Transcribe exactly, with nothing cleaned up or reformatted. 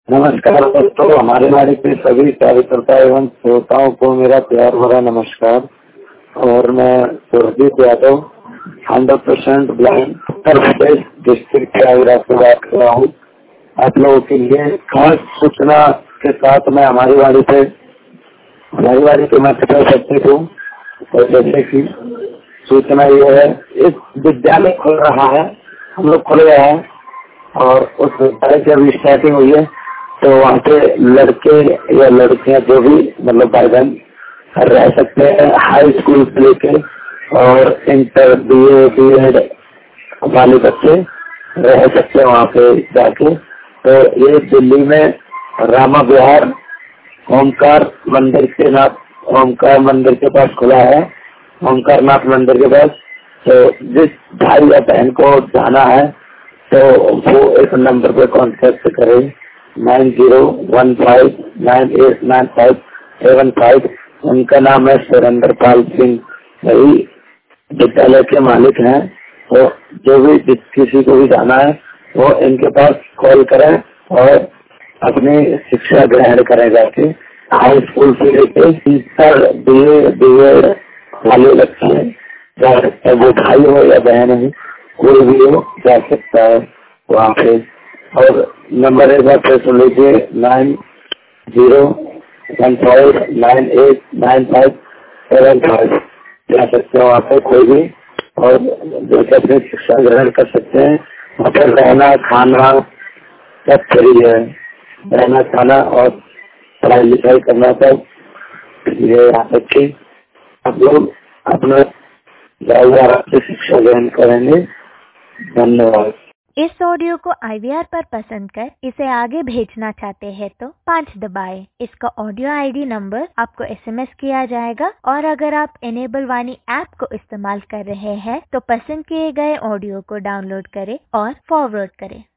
नमस्कार दोस्तों, हमारे वाणी के सभी कार्यकर्ता एवं श्रोताओं को मेरा प्यार भरा नमस्कार। और मैं Surjeet Yadav hundred percent blind Uttar Pradesh district के आगरा से बात कर रहा हूँ। आप लोगों के लिए खास सूचना के साथ मैं हमारी वाणी पे हमारी वाणी पे मैं पता करती हूँ। और जैसे कि सूचना ये है, एक विद्यालय खुल रहा है, हम लोग खुल गए हैं और उस विद्यालय की अभी स्टार्टिंग हुई है। तो वहाँ पे लड़के या लड़कियां जो भी मतलब भाई बहन रह सकते हैं, हाई स्कूल से लेके और inter B A B Ed वाले बच्चे रह सकते हैं वहाँ पे जाके। तो ये दिल्ली में रामा विहार ओमकार मंदिर के नाथ ओमकार मंदिर के पास खुला है, ओमकार नाथ मंदिर के पास। तो जिस भाई या बहन को जाना है तो वो इस नंबर पे कॉन्टेक्ट करें, nine zero one five nine eight nine five seven five. उनका नाम है सुरेंद्र पाल सिंह, वही विद्यालय के मालिक हैं। तो जो भी जिस किसी को भी जाना है वो इनके पास कॉल करें और अपनी शिक्षा ग्रहण करें जाके। हाई स्कूल से लेके inter B A B Ed वाले बच्चे जा सकते हैं, वो भाई हो या बहन हो, कोई भी हो जा सकता है वहाँ पे। और नंबर एक बार फिर सुन लीजिए, nine zero one five nine eight nine five seven five. जा सकते हैं वहाँ पे कोई भी, और जो कि अपनी शिक्षा ग्रहण कर सकते हैं। वहाँ पर रहना खाना सब फ्री है, रहना खाना और पढ़ाई लिखाई करना सब ये यहाँ तक की आप लोग अपना से शिक्षा ग्रहण करेंगे। धन्यवाद। इस ऑडियो को आई वी आर पर पसंद कर इसे आगे भेजना चाहते हैं तो पाँच दबाएं। इसका ऑडियो आई डी नंबर आपको एस एम एस किया जाएगा। और अगर आप इनेबल वाणी ऐप को इस्तेमाल कर रहे हैं तो पसंद किए गए ऑडियो को डाउनलोड करें और फॉरवर्ड करें।